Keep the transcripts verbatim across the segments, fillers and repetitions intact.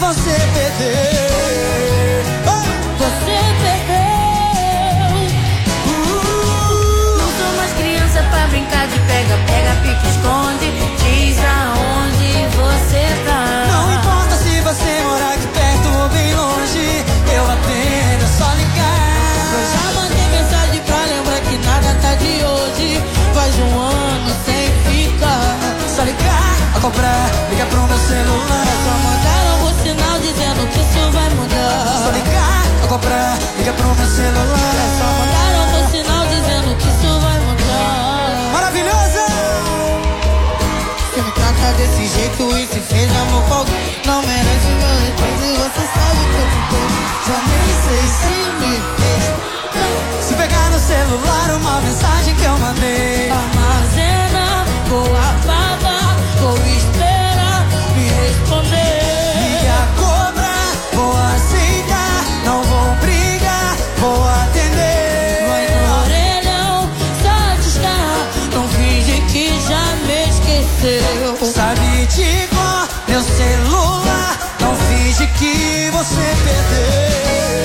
você perdeu. Você perdeu. uh, Não sou mais criança pra brincar de pega, pega, pique, esconde. Diz aonde você tá. Não importa se você morar aqui perto ou bem longe, eu atendo, é só ligar. Eu já mandei mensagem pra lembrar que nada tá de hoje. Faz um ano sem ficar. Só ligar a cobrar, liga pro meu celular. Só mandaram um sinal dizendo que isso vai mudar. Só ligar a cobrar, liga pro meu celular. Só mandaram um sinal dizendo que isso vai mudar. Maravilhosa! Você me trata desse jeito e se fez amor com alguém. Não merece meu respeito e você sabe que eu te tenho. Já nem sei se me fez. Se pegar no celular uma mensagem que eu mandei, armazena, vou apagar, vou esperar me responder. liga, cobrar, vou aceitar, não vou brigar, vou atender. Vai no orelhão, só discar, não finge que já me esqueceu. Sabe de cor meu celular, não finge que você perdeu.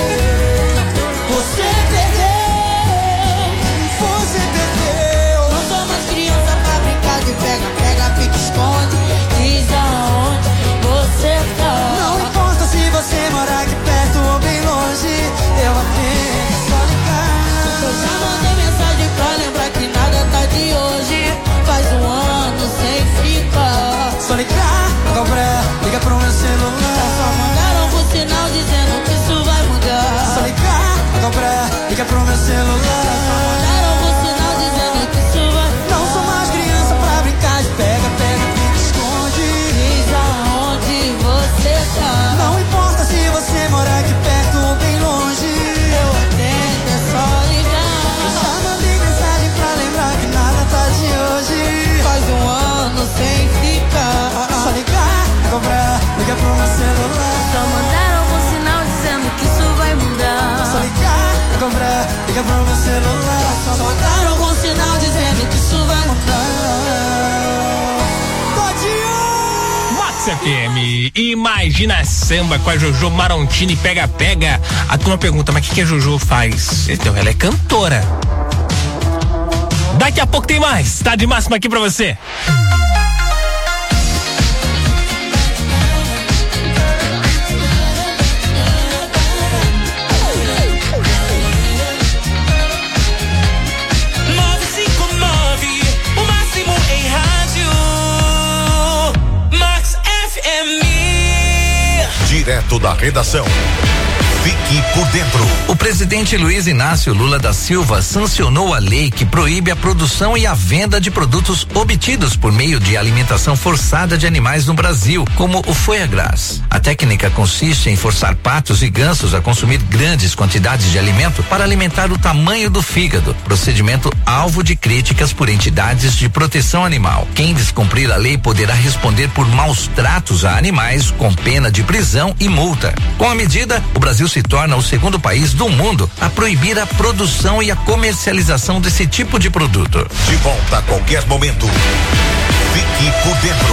Você perdeu, você perdeu. Não sou mais criança pra brincar de pega, pega, pique, esconde. Diz aonde você tá. Não importa se você morar aqui perto ou bem longe, eu atendo, só ligar. Eu já mandei mensagem pra lembrar que nada tá de hoje. Faz um ano sem ficar. Só ligar, cobrar, liga pro meu celular. Só mandaram um sinal dizendo que isso vai mudar. Só ligar, cobrar, liga pro meu celular. Mandaram um sinal dizendo que isso vai mudar. Não sou mais criança pra brincar de pega, pega, pique, esconde. Diz aonde você tá. Não importa se você morar aqui perto ou bem longe, Eu atendo, é só ligar. já mandei mensagem pra lembrar que nada tá de hoje. Faz um ano sem ficar. Só ligar, cobrar, liga pro meu celular. Só mandaram um sinal dizendo que isso vai mudar. Só ligar, cobrar, liga pro meu celular. Só mandaram um sinal dizendo que isso vai mudar. Todinho! Max F M, Imagina Samba com a Jojo Marontini, pega, pega. A turma pergunta, mas o que, que a Jojo faz? Então, ela é cantora. Daqui a pouco tem mais, tá de máxima aqui pra você. nove cinco nove, o máximo em rádio. Max F M. Direto da redação. Fique por dentro. O presidente Luiz Inácio Lula da Silva sancionou a lei que proíbe a produção e a venda de produtos obtidos por meio de alimentação forçada de animais no Brasil, como o foie gras. A técnica consiste em forçar patos e gansos a consumir grandes quantidades de alimento para alimentar o tamanho do fígado, procedimento alvo de críticas por entidades de proteção animal. Quem descumprir a lei poderá responder por maus tratos a animais com pena de prisão e multa. Com a medida, o Brasil se torna o segundo país do mundo a proibir a produção e a comercialização desse tipo de produto. De volta a qualquer momento. Fique por dentro.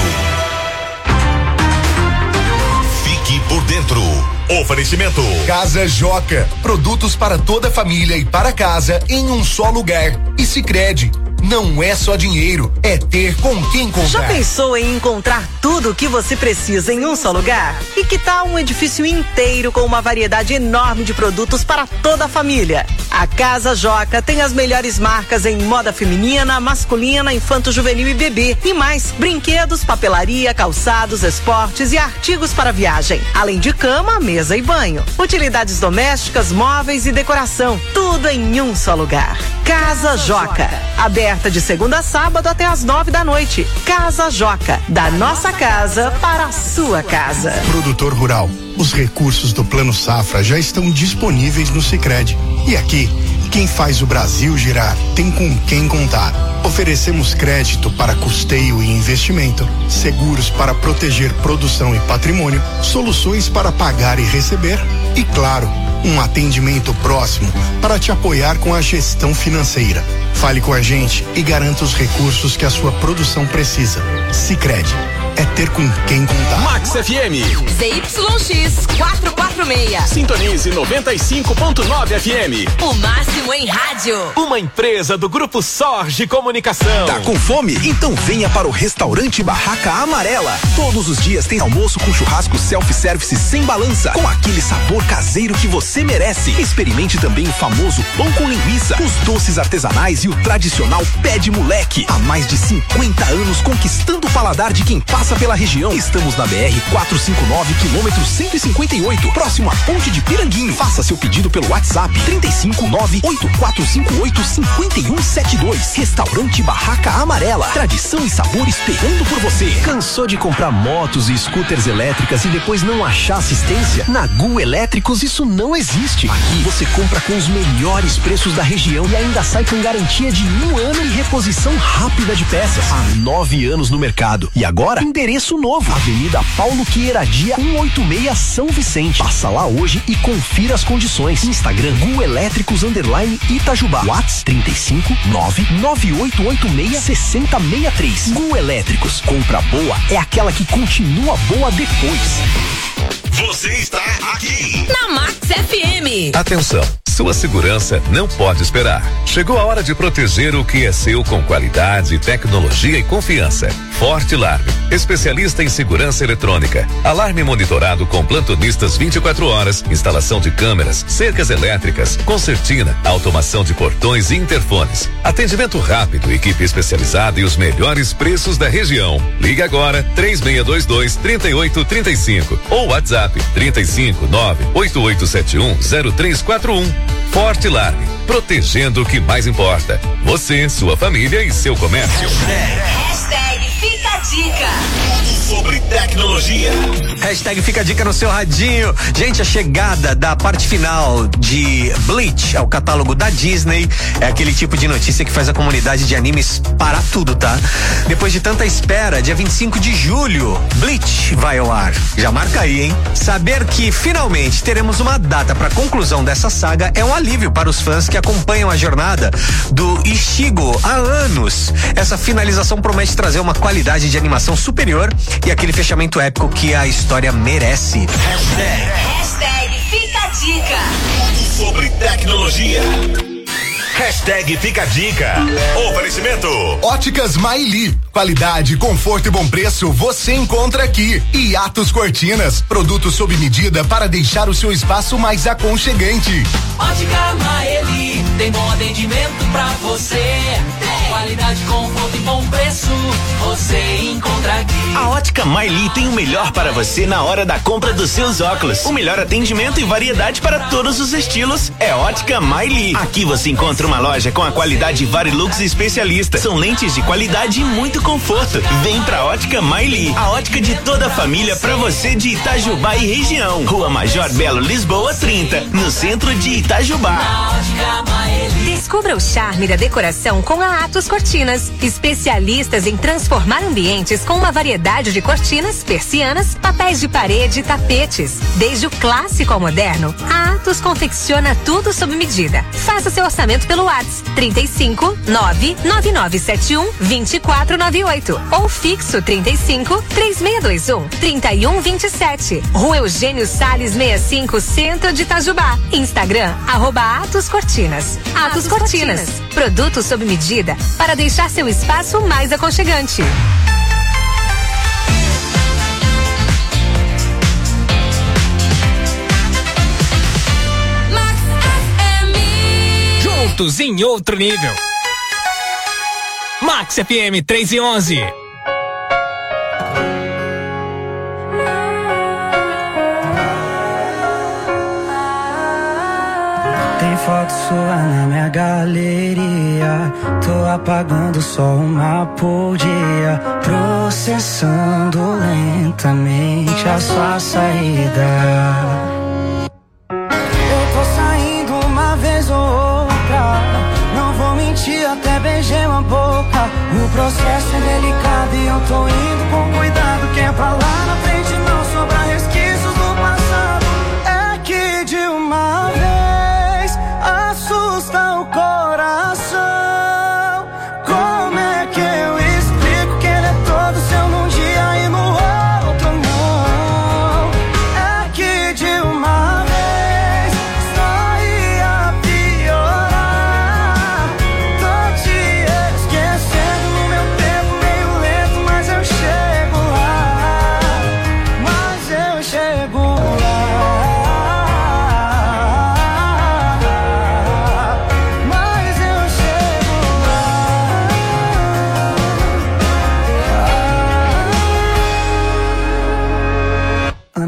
Fique por dentro. Oferecimento Casa Joca, produtos para toda a família e para casa em um só lugar. E Sicredi, não é só dinheiro, é ter com quem comprar. Já pensou em encontrar tudo o que você precisa em um só lugar? E que tal um edifício inteiro com uma variedade enorme de produtos para toda a família? A Casa Joca tem as melhores marcas em moda feminina, masculina, infanto-juvenil e bebê. E mais, brinquedos, papelaria, calçados, esportes e artigos para viagem. Além de cama, mesa e banho. Utilidades domésticas, móveis e decoração. Tudo em um só lugar. Casa Joca. Aberta de segunda a sábado até às nove da noite. Casa Joca. Da nossa casa para a sua casa. Produtor rural. Os recursos do Plano Safra já estão disponíveis no Sicredi. E aqui, quem faz o Brasil girar tem com quem contar. Oferecemos crédito para custeio e investimento, seguros para proteger produção e patrimônio, soluções para pagar e receber e, claro, um atendimento próximo para te apoiar com a gestão financeira. Fale com a gente e garanta os recursos que a sua produção precisa. Sicredi, é ter com quem contar. Max F M. Z Y X quatrocentos e quarenta e seis. Sintonize noventa e cinco ponto nove F M. O máximo em rádio. Uma empresa do Grupo Sorge Comunicação. Tá com fome? Então venha para o restaurante Barraca Amarela. Todos os dias tem almoço com churrasco self-service sem balança, com aquele sabor caseiro que você merece. Experimente também o famoso pão com linguiça, os doces artesanais e o tradicional pé de moleque. Há mais de cinquenta anos conquistando o paladar de quem passa pela região. Estamos na B R quatrocentos e cinquenta e nove, quilômetro cento e cinquenta e oito, próximo à Ponte de Piranguinho. Faça seu pedido pelo WhatsApp trinta e cinco, nove oito quatro cinco oito, cinco um sete dois. Restaurante Barraca Amarela. Tradição e sabor esperando por você. Cansou de comprar motos e scooters elétricas e depois não achar assistência? Na Gu Elétricos isso não existe. Aqui você compra com os melhores preços da região e ainda sai com garantia de um ano e reposição rápida de peças. Há nove anos no mercado. E agora, endereço novo. Avenida Paulo Queiradia, cento e oitenta e seis, São Vicente. Passa lá hoje e confira as condições. Instagram Gu Elétricos underline Itajubá. WhatsApp trinta e cinco, nove nove oito oito seis, seis zero seis três. Gu Elétricos. Compra boa é aquela que continua boa depois. Você está aqui na Max F M. Atenção, sua segurança não pode esperar. Chegou a hora de proteger o que é seu com qualidade, tecnologia e confiança. Forte Alarme, especialista em segurança eletrônica. Alarme monitorado com plantonistas vinte e quatro horas, instalação de câmeras, cercas elétricas, concertina, automação de portões e interfones. Atendimento rápido, equipe especializada e os melhores preços da região. Ligue agora três seis dois dois, três oito três cinco ou WhatsApp trinta e cinco, nove oito oito sete um, zero três quatro um. Forte Alarme, protegendo o que mais importa. Você, sua família e seu comércio. Hashtag Fica a Dica. Sobre tecnologia. Hashtag Fica a Dica no seu radinho. Gente, a chegada da parte final de Bleach ao catálogo da Disney é aquele tipo de notícia que faz a comunidade de animes parar tudo, tá? Depois de tanta espera, dia vinte e cinco de julho, Bleach vai ao ar. Já marca aí, hein? Saber que finalmente teremos uma data para conclusão dessa saga é um alívio para os fãs que acompanham a jornada do Ichigo há anos. Essa finalização promete trazer uma qualidade de animação superior e aquele fechamento épico que a história merece. Hashtag, Hashtag Fica a Dica. Sobre tecnologia. Hashtag Fica a Dica. Oferecimento Óticas Maili. Qualidade, conforto e bom preço você encontra aqui. E Atos Cortinas, produtos sob medida para deixar o seu espaço mais aconchegante. Ótica Maeli, tem bom atendimento pra você. Qualidade, conforto e bom preço você encontra aqui. A Ótica Maili tem o melhor para você na hora da compra dos seus óculos. O melhor atendimento e variedade para todos os estilos é Ótica Maili. Aqui você encontra uma loja com a qualidade Varilux especialista. São lentes de qualidade e muito conforto. Vem pra Ótica Maili, a ótica de toda a família pra você de Itajubá e região. Rua Major Belo, Lisboa, trinta, no centro de Itajubá. Descubra o charme da decoração com a Atos Cortinas, especialistas em transformar ambientes com uma variedade de cortinas, persianas, papéis de parede e tapetes. Desde o clássico ao moderno, a Atos confecciona tudo sob medida. Faça seu orçamento pelo WhatsApp trinta e cinco, nove nove nove sete um, dois quatro nove oito ou fixo trinta e cinco, três seis dois um, trinta e um vinte e sete. Rua Eugênio Salles sessenta e cinco, Centro de Itajubá. Instagram, arroba Atos Cortinas. Atos Cortinas, produtos sob medida para deixar seu espaço mais aconchegante. Juntos em outro nível. Max F M três e onze. Tem foto sua na minha galeria. Tô apagando só uma por dia. Processando lentamente a sua saída. Eu tô saindo uma vez ou outra. Não vou mentir, até beijei uma boca. O processo é delicado e eu tô indo com cuidado. Que é pra lá na frente não sobrar resquícios do passado. É que de uma vez assusta o coração. Como é que eu explico que ele é todo seu num dia e no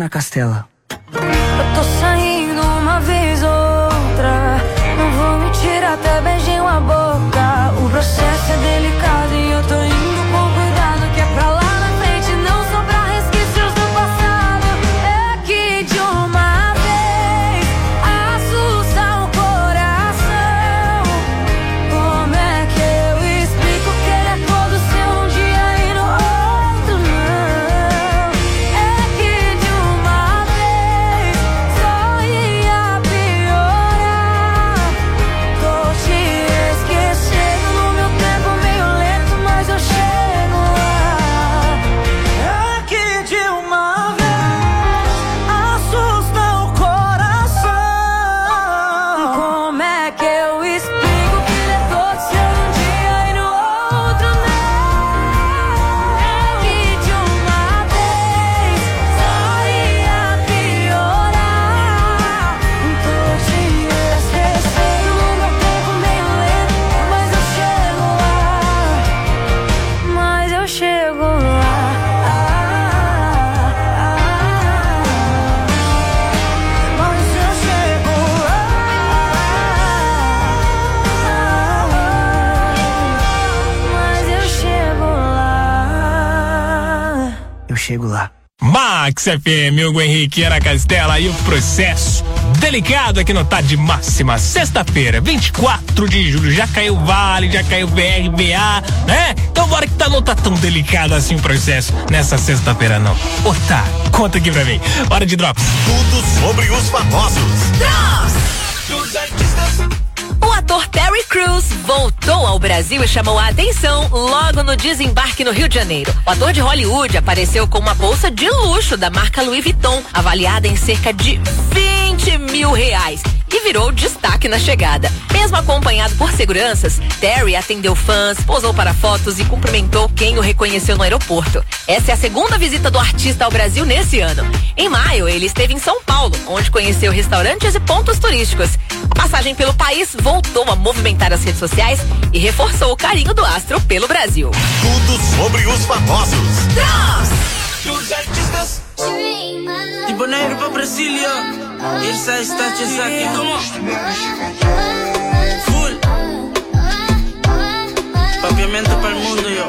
na Castela. Eu tô saindo uma vez ou outra, não vou mentir, até beijei uma boca. O processo é delicado e eu tô indo com cuidado, que é pra lá na frente não sobrar resquícios do passado. É que de uma vez assusta o coração. Como é que eu explico que ele é todo seu um dia e no outro não? É que de uma vez só ia piorar. Tô te esquecendo no meu tempo meio lento, mas eu chego lá. É que de uma vez assusta o coração. Como é que eu explico que ele é todo seu um dia e no outro não? É que de uma vez só ia piorar. Tô te esquecendo no meu tempo meio lento, mas eu chego lá. Mas eu chego lá. Mas eu chego lá. Mas eu chego lá. Eu chego lá. Max F M, Hugo Henrique, Ana Castela e o processo delicado aqui no Tá de Máxima. Sexta-feira, vinte e quatro de julho, já caiu Vale, já caiu B R B A, né? Então bora que tá, não tá tão delicado assim o processo nessa sexta-feira não. Ô tá, conta aqui pra mim. Hora de Drops. Tudo sobre os famosos. O ator Terry Crews voltou ao Brasil e chamou a atenção logo no desembarque no Rio de Janeiro. O ator de Hollywood apareceu com uma bolsa de luxo da marca Louis Vuitton, avaliada em cerca de vinte mil reais, e virou destaque na chegada. Mesmo acompanhado por seguranças, Terry atendeu fãs, posou para fotos e cumprimentou quem o reconheceu no aeroporto. Essa é a segunda visita do artista ao Brasil nesse ano. Em maio, ele esteve em São Paulo, onde conheceu restaurantes e pontos turísticos. A passagem pelo país voltou a movimentar as redes sociais e reforçou o carinho do astro pelo Brasil. Tudo sobre os famosos. Dos artistas. Tipo negro pra Brasília. Essa está aqui como full. Papiamento para el mundo yo.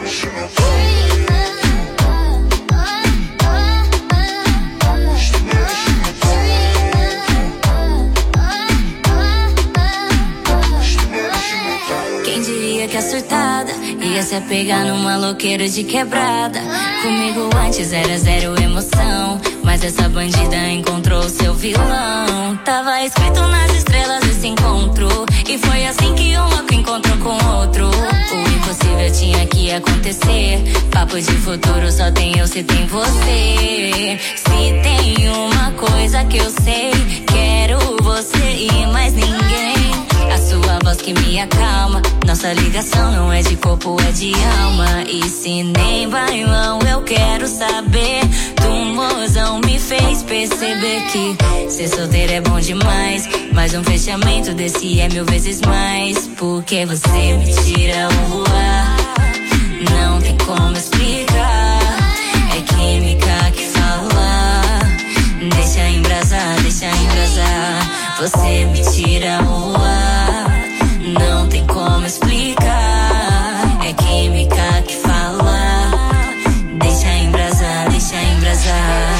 Quem diria que a surtada ia se apegar numa louqueira de quebrada? Comigo antes era zero emoção, mas essa bandida encontrou seu vilão. Tava escrito nas estrelas esse encontro, e foi assim que um louco encontrou com outro. O impossível tinha que acontecer. Papo de futuro só tem eu se tem você. Se tem uma coisa que eu sei, quero você e mais ninguém. A sua voz que me acalma. Nossa ligação não é de corpo, é de alma. E se nem bailão, eu quero saber. Tu mozão me fez perceber que ser solteiro é bom demais, mas um fechamento desse é mil vezes mais. Porque você me tira o ar, não tem como explicar. É química que fala. Deixa embrasar, deixa embrasar. Você me tira o ar, não tem como explicar. É química que fala. Deixa embrasar, deixa embrasar.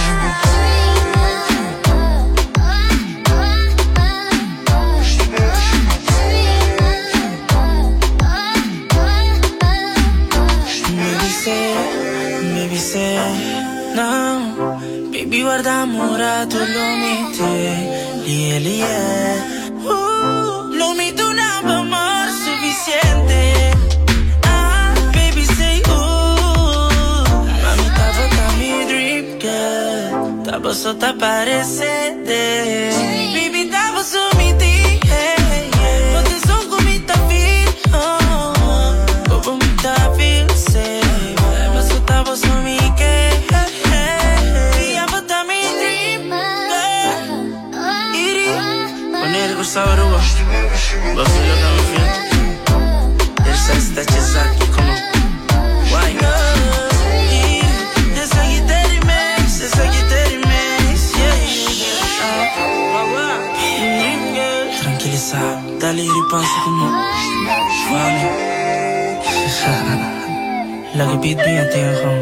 Me dice, me dice, no. Baby guarda amore, tu lo metti, lie, lie. Uh, lo meto una amor suficiente. Ah, baby say, uh. Mami, tava com mi dream girl. Tava só te aparecendo. Baby, tava sumida. Você só comi tá feel. Como me tá feel, sei. Tava só, tava sumida. Saurua, você joga no vento. Essa está te aqui como why? Essa guitarra imensa, essa guitarra imensa. salir y pasa como vale. Lagi beat beat ya kong.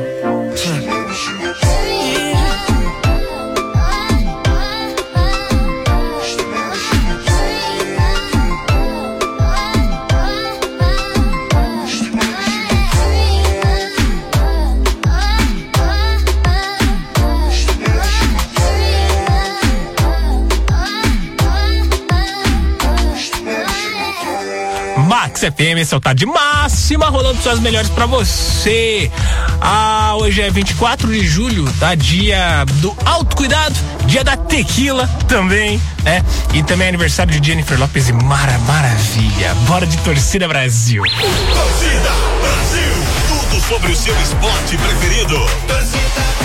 Max F M, esse é o Tá de Máxima, rolando suas melhores pra você. Ah, hoje é vinte e quatro de julho, tá? Dia do autocuidado, dia da tequila também, né? E também é aniversário de Jennifer Lopez e Mara Maravilha. Bora de Torcida Brasil. Torcida Brasil, tudo sobre o seu esporte preferido. Torcida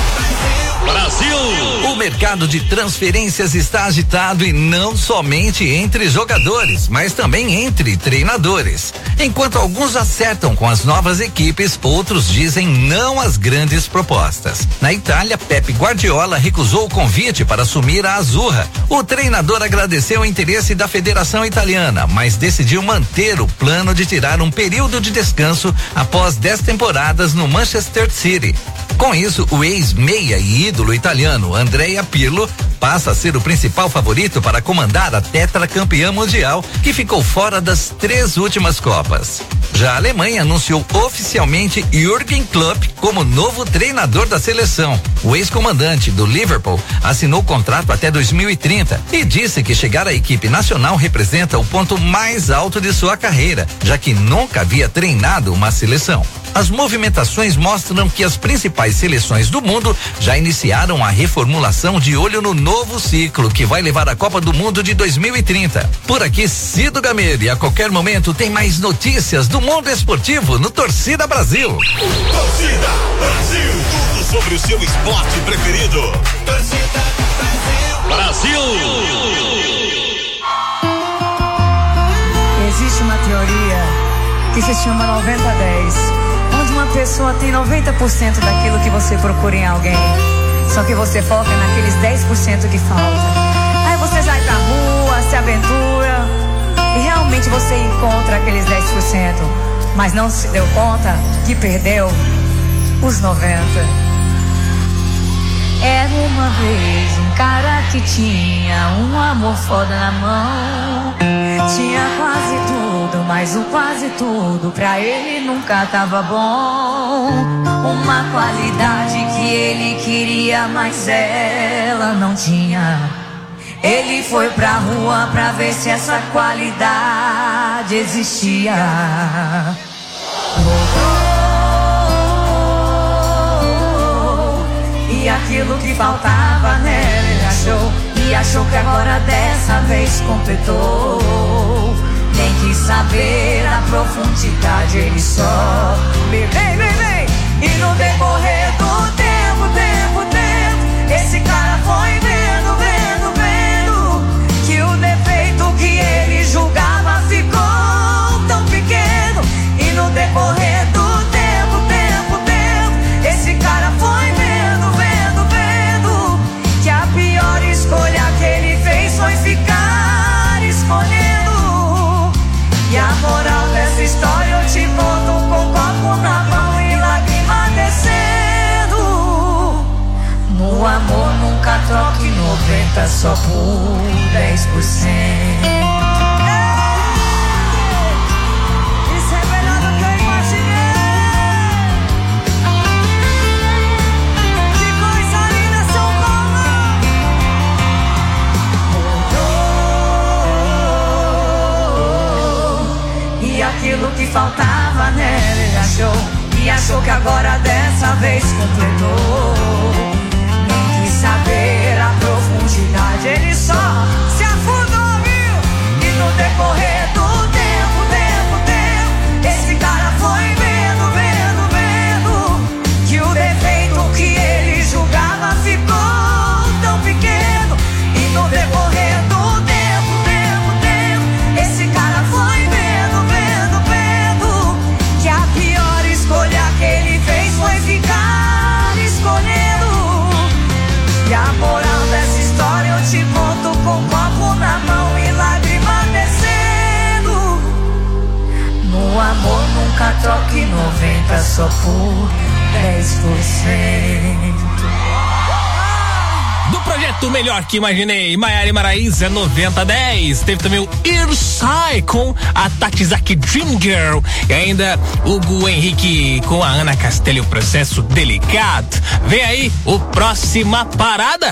Brasil! O mercado de transferências está agitado e não somente entre jogadores, mas também entre treinadores. Enquanto alguns acertam com as novas equipes, outros dizem não às grandes propostas. Na Itália, Pep Guardiola recusou o convite para assumir a Azzurra. O treinador agradeceu o interesse da Federação Italiana, mas decidiu manter o plano de tirar um período de descanso após dez temporadas no Manchester City. Com isso, o ex-meia e ídolo italiano Andrea Pirlo passa a ser o principal favorito para comandar a tetracampeã mundial, que ficou fora das três últimas Copas. Já a Alemanha anunciou oficialmente Jürgen Klopp como novo treinador da seleção. O ex-comandante do Liverpool assinou contrato até dois mil e trinta e disse que chegar à equipe nacional representa o ponto mais alto de sua carreira, já que nunca havia treinado uma seleção. As movimentações mostram que as principais seleções do mundo já iniciaram a reformulação de olho no novo ciclo que vai levar à Copa do Mundo de dois mil e trinta. Por aqui, Cido Gameiro, e a qualquer momento tem mais notícias do mundo esportivo no Torcida Brasil. Torcida Brasil, tudo sobre o seu esporte preferido. Torcida Brasil. Brasil! Existe uma teoria que se chama noventa a dez. Onde uma pessoa tem noventa por cento daquilo que você procura em alguém, só que você foca naqueles dez por cento que falta. Aí você sai pra rua, se aventura e realmente você encontra aqueles dez por cento, mas não se deu conta que perdeu os noventa por cento. Era uma vez um cara que tinha um amor foda na mão. Tinha quase tudo, mas o quase tudo pra ele nunca tava bom. Uma qualidade que ele queria, mas ela não tinha. Ele foi pra rua pra ver se essa qualidade existia. E aquilo que faltava nela ele achou, e achou que agora dessa vez completou. Nem quis saber a profundidade, ele só vem, vem, vem. E no decorrer do tempo, tempo, tempo, esse cara foi vendo, vendo, vendo que o defeito que ele julgava ficou tão pequeno. E no decorrer do tempo, tempo, tempo, esse cara foi vendo, vendo, vendo que a pior escolha que ele fez foi ficar escolhendo. E a moral dessa história eu te conto com copo na mão e lágrima descendo. No amor nunca troque noventa só por dez por cento. Isso é melhor do que eu imaginei. Que coisa linda, São Paulo. Mudou. E aquilo que faltava nela ele achou, e achou que agora dessa vez completou. Nem quis saber a profundidade, ele só se afundou, viu? E no decorrer do tempo, tempo, tempo, esse cara foi vendo, vendo, vendo que o defeito que ele julgava ficou tão pequeno. E no decorrer do tempo, tempo, tempo, esse cara foi vendo, vendo, vendo que a pior escolha que ele fez foi ficar escolhendo. troque noventa só por dez por cento. Do projeto Melhor Que Imaginei, Maiara e Maraísa noventa dez. Teve também o Irsai com a Tatizaki Dream Girl. E ainda Hugo Henrique com a Ana Castelli, o Processo Delicado. Vem aí o Próxima Parada.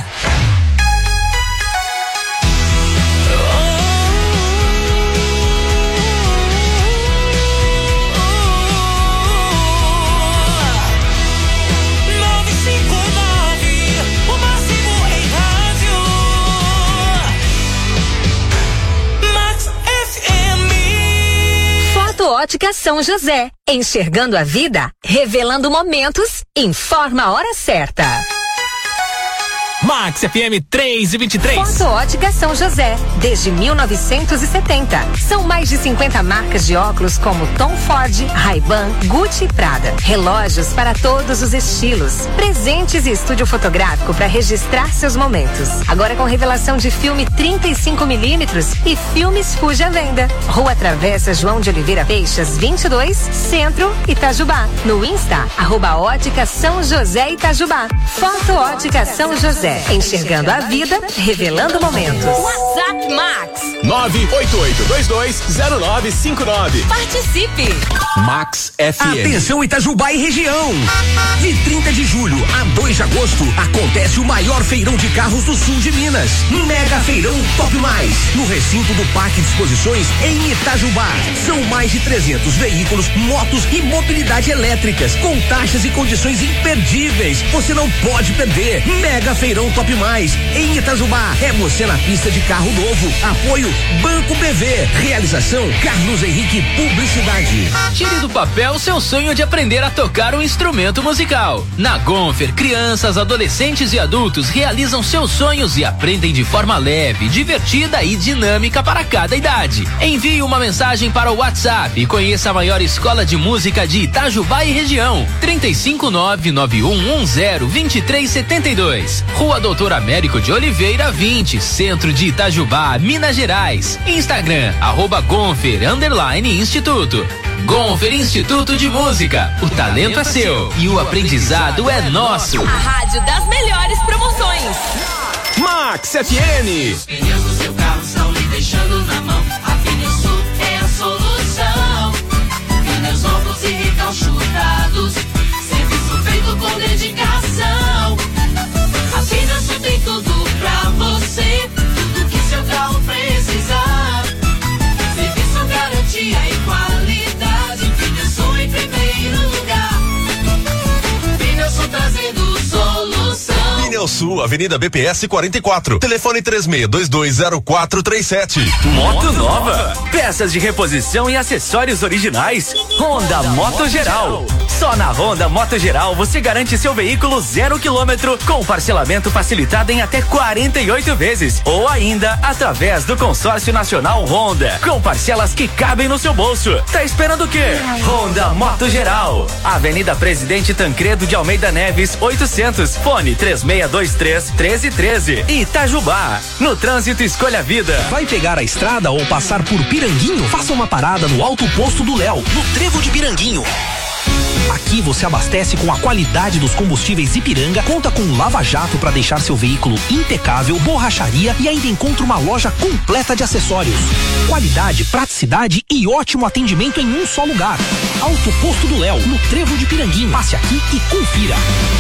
Ótica São José, enxergando a vida, revelando momentos, informa a hora certa. Max F M três e vinte e três. Foto Ótica São José, desde mil novecentos e setenta. São mais de cinquenta marcas de óculos como Tom Ford, Ray-Ban, Gucci e Prada. Relógios para todos os estilos. Presentes e estúdio fotográfico para registrar seus momentos. Agora com revelação de filme trinta e cinco milímetros e filmes Fuji à venda. Rua Travessa João de Oliveira Peixas, vinte e dois, Centro, Itajubá. No Insta, arroba Ótica São José Itajubá. Foto Ótica São José. Enxergando a vida, revelando momentos. WhatsApp Max nove oito oito dois dois zero nove cinco nove. Participe. Max F M. Atenção Itajubá e região. De trinta de julho a dois de agosto acontece o maior feirão de carros do sul de Minas. Mega Feirão Top Mais, no recinto do Parque de Exposições em Itajubá. São mais de trezentos veículos, motos e mobilidade elétricas com taxas e condições imperdíveis. Você não pode perder. Mega Feirão Top Mais em Itajubá. É você na pista de carro novo. Apoio Banco B V. Realização Carlos Henrique Publicidade. Tire do papel seu sonho de aprender a tocar um instrumento musical. Na Gonfer, crianças, adolescentes e adultos realizam seus sonhos e aprendem de forma leve, divertida e dinâmica para cada idade. Envie uma mensagem para o WhatsApp e conheça a maior escola de música de Itajubá e região. trinta e cinco nove nove um um zero vinte e três setenta e dois. Rua Doutor Américo de Oliveira vinte, Centro de Itajubá, Minas Gerais. Instagram, arroba Gonfer, underline Instituto. Gonfer Instituto de Música. O talento é seu e o aprendizado é nosso. A rádio das melhores promoções. Max F M. Os pneus do seu carro estão lhe deixando na mão. A Pneusul é a solução. Pneus novos e recalchutados. Serviço feito com dedicação. A Pneusul tem tudo pra você. Tudo que seu carro precisar. Serviço, garantia e qualidade. Pneusul em primeiro lugar. Pneusul trazendo solução. Pneusul, Avenida B P S quarenta e quatro. Telefone três seis dois dois zero quatro três sete. Moto nova. Peças de reposição e acessórios originais. Honda Moto Geral. Só na Honda Moto Geral você garante seu veículo zero quilômetro com parcelamento facilitado em até quarenta e oito vezes ou ainda através do Consórcio Nacional Honda com parcelas que cabem no seu bolso. Tá esperando o quê? Honda Moto Geral. Avenida Presidente Tancredo de Almeida Neves oitocentos. Fone três seis dois três, um três um três. Itajubá. No trânsito escolha a vida. Vai pegar a estrada ou passar por Piranguinho? Faça uma parada no Alto Posto do Léo, no Trevo de Piranguinho. Aqui você abastece com a qualidade dos combustíveis Ipiranga, conta com lava-jato para deixar seu veículo impecável, borracharia e ainda encontra uma loja completa de acessórios. Qualidade, praticidade e ótimo atendimento em um só lugar. Alto Posto do Léo, no Trevo de Piranguinho. Passe aqui e confira.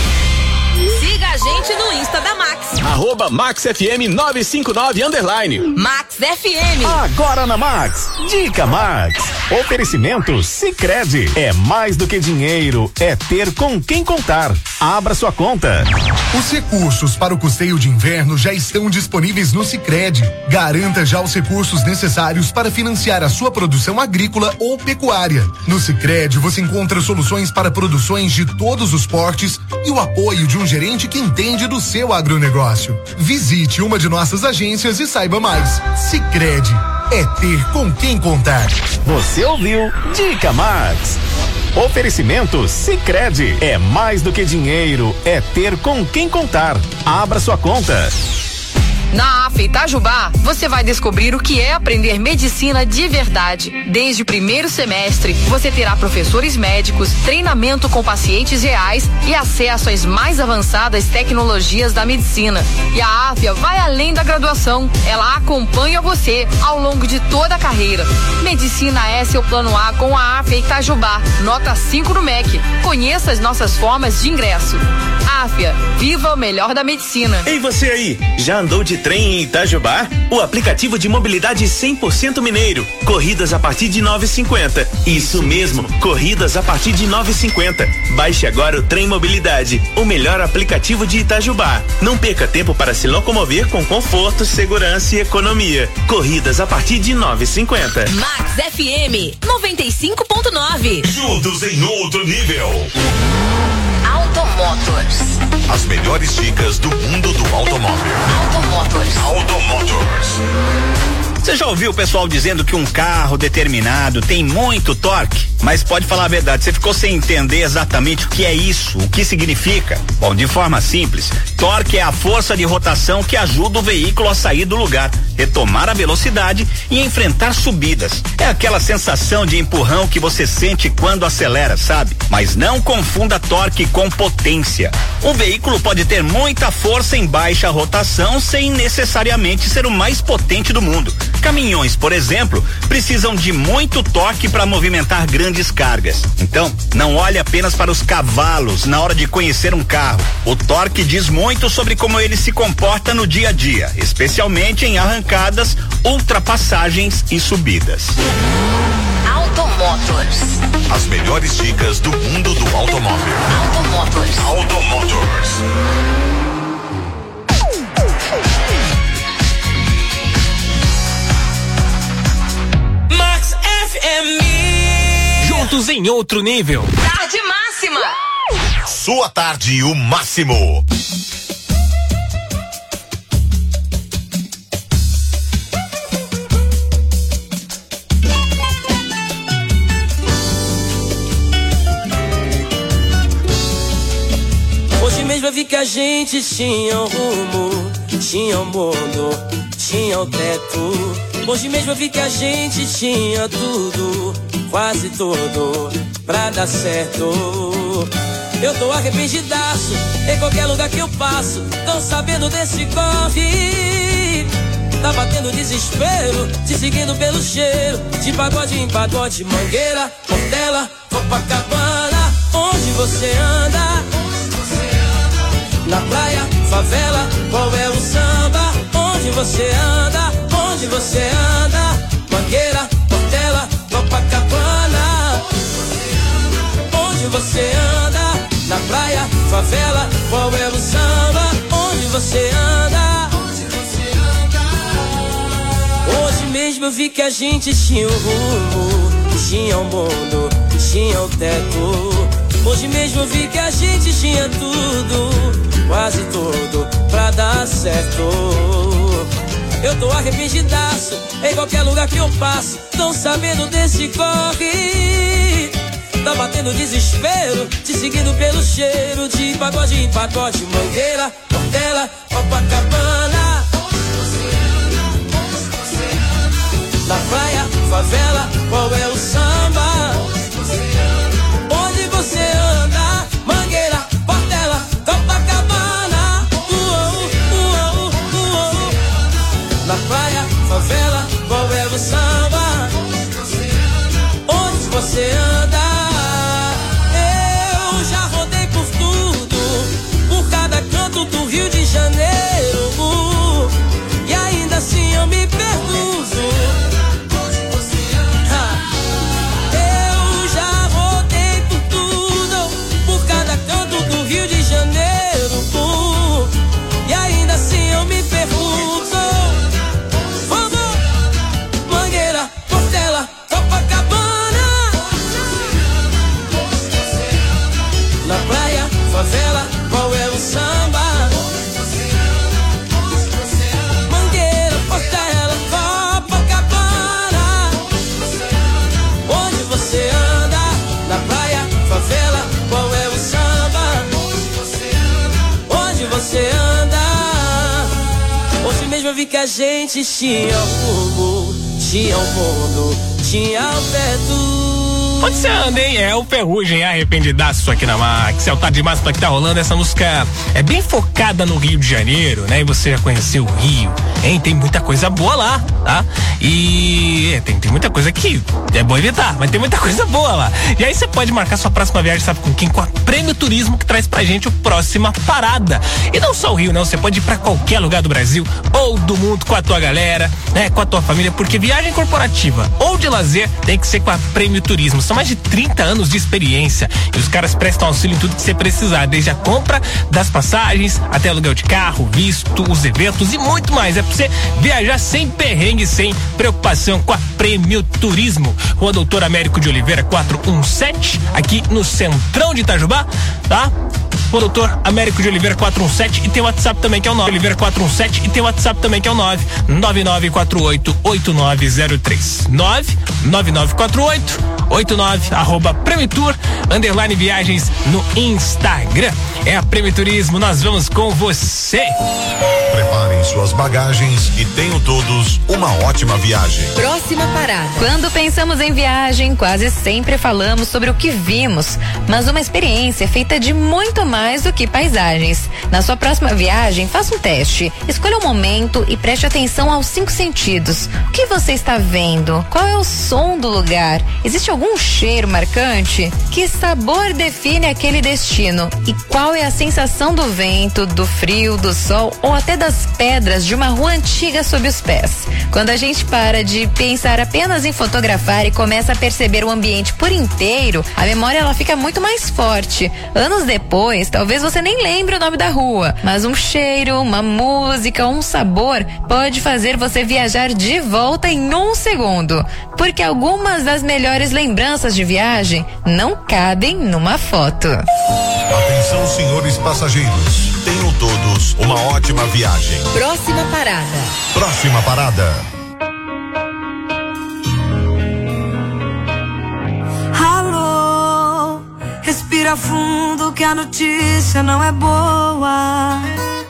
Siga a gente no Insta da Max. Arroba Max F M nove cinco nove underline. Max F M. Agora na Max. Dica Max. Oferecimento Sicredi. É mais do que dinheiro, é ter com quem contar. Abra sua conta. Os recursos para o custeio de inverno já estão disponíveis no Sicredi. Garanta já os recursos necessários para financiar a sua produção agrícola ou pecuária. No Sicredi você encontra soluções para produções de todos os portes e o apoio de um gerente que entende do seu agronegócio. Visite uma de nossas agências e saiba mais. Sicredi é ter com quem contar. Você ouviu Dica Max. Oferecimento Sicredi. É mais do que dinheiro, é ter com quem contar. Abra sua conta. Na A F A Itajubá, você vai descobrir o que é aprender medicina de verdade. Desde o primeiro semestre, você terá professores médicos, treinamento com pacientes reais e acesso às mais avançadas tecnologias da medicina. E a A F A vai além da graduação. Ela acompanha você ao longo de toda a carreira. Medicina é seu plano A com a A F A Itajubá. Nota cinco no M E C. Conheça as nossas formas de ingresso. A F A, viva o melhor da medicina. Ei, você aí, já andou de trem em Itajubá? O aplicativo de mobilidade cem por cento mineiro. Corridas a partir de nove e cinquenta. Isso mesmo, corridas a partir de nove e cinquenta. Baixe agora o Trem Mobilidade, o melhor aplicativo de Itajubá. Não perca tempo para se locomover com conforto, segurança e economia. Corridas a partir de nove e cinquenta. Max F M noventa e cinco ponto nove. Juntos em outro nível. Automotors. As melhores dicas do mundo do automóvel. Automotors. Automotors. Você já ouviu o pessoal dizendo que um carro determinado tem muito torque? Mas pode falar a verdade, você ficou sem entender exatamente o que é isso, o que significa? Bom, de forma simples, torque é a força de rotação que ajuda o veículo a sair do lugar, retomar a velocidade e enfrentar subidas. É aquela sensação de empurrão que você sente quando acelera, sabe? Mas não confunda torque com potência. Um veículo pode ter muita força em baixa rotação sem necessariamente ser o mais potente do mundo. Caminhões, por exemplo, precisam de muito torque para movimentar grandes cargas. Então, não olhe apenas para os cavalos na hora de conhecer um carro. O torque diz muito sobre como ele se comporta no dia a dia, especialmente em arrancadas, ultrapassagens e subidas. Automotors. As melhores dicas do mundo do automóvel. Automotors. Automotors. Max F M. Juntos em outro nível. Tarde máxima. Sua tarde, o máximo. Hoje mesmo eu vi que a gente tinha um rumo, tinha um mundo, tinha um teto. Hoje mesmo eu vi que a gente tinha tudo, quase tudo, pra dar certo. Eu tô arrependidaço, em qualquer lugar que eu passo, tão sabendo desse corre. Tá batendo desespero, te seguindo pelo cheiro, de pagode em pagode, Mangueira, Portela, Copacabana. Onde você anda? Na praia, favela, qual é o samba? Onde você anda? Onde você anda? Mangueira, Portela, Copacabana. Onde você anda? Na praia, favela, qual é o samba? Onde você anda? Hoje mesmo eu vi que a gente tinha um rumo, tinha um mundo, tinha um teto. Hoje mesmo eu vi que a gente tinha tudo, quase tudo, pra dar certo. Eu tô arrependidaço, em qualquer lugar que eu passo, tão sabendo desse corre. Tá batendo desespero, te seguindo pelo cheiro, de pagode em pagode, Mangueira, Portela, Copacabana. Na praia, favela, qual é o samba? Onde você anda? Mangueira, Portela, Copacabana. Uou, uou, uou. Na praia, favela, qual é o samba? Onde você anda? Eu já rodei por tudo, por cada canto do eu vi que a gente tinha um rumo, tinha um mundo, tinha o perto. Onde você anda, hein? É o Ferrugem, arrependidaço aqui na Max. É o Tá de Massa que tá rolando. Essa música é bem focada no Rio de Janeiro, né? E você já conheceu o Rio, hein? Tem muita coisa boa lá, tá? E é, tem, tem muita coisa que é bom evitar, mas tem muita coisa boa lá. E aí você pode marcar sua próxima viagem, sabe com quem? Com a Prêmio Turismo, que traz pra gente o Próxima Parada. E não só o Rio, não. Você pode ir pra qualquer lugar do Brasil ou do mundo com a tua galera, né? Com a tua família, porque viagem corporativa ou de lazer tem que ser com a Prêmio Turismo. São mais de trinta anos de experiência e os caras prestam auxílio em tudo que você precisar, desde a compra das passagens até aluguel de carro, visto, os eventos e muito mais. É pra você viajar sem perrengue, sem preocupação com a Prêmio Turismo. Rua Doutor Américo de Oliveira quatrocentos e dezessete, aqui no centrão de Itajubá, tá? Rua Doutor Américo de Oliveira quatrocentos e dezessete e tem o WhatsApp também que é o nove. Oliveira quatrocentos e dezessete e tem o WhatsApp também que é o nove nove nove quatro oito oito nove zero três nove nove nove quatro oito oito nove arroba Premitur underline viagens no Instagram. É a Prêmio Turismo, nós vamos com você. Preparem suas bagagens e tenham todos uma ótima viagem. Próxima parada. Quando pensamos em viagem, quase sempre falamos sobre o que vimos, mas uma experiência é feita de muito mais do que paisagens. Na sua próxima viagem, faça um teste. Escolha um momento e preste atenção aos cinco sentidos. O que você está vendo? Qual é o som do lugar? Existe algum cheiro marcante? Que sabor define aquele destino? E qual é a sensação do vento, do frio, do sol ou até das pedras de uma rua antiga sob os pés? Quando a gente para de pensar apenas em fotografar e começa a perceber o ambiente por inteiro, a memória ela fica muito mais forte. Anos depois, talvez você nem lembre o nome da rua, mas um cheiro, uma música, um sabor pode fazer você viajar de volta em um segundo. Porque algumas das melhores lembranças de viagem não cabem numa foto. Atenção, senhores passageiros. Tenham todos uma ótima viagem. Próxima parada. Próxima parada. Alô, respira fundo que a notícia não é boa.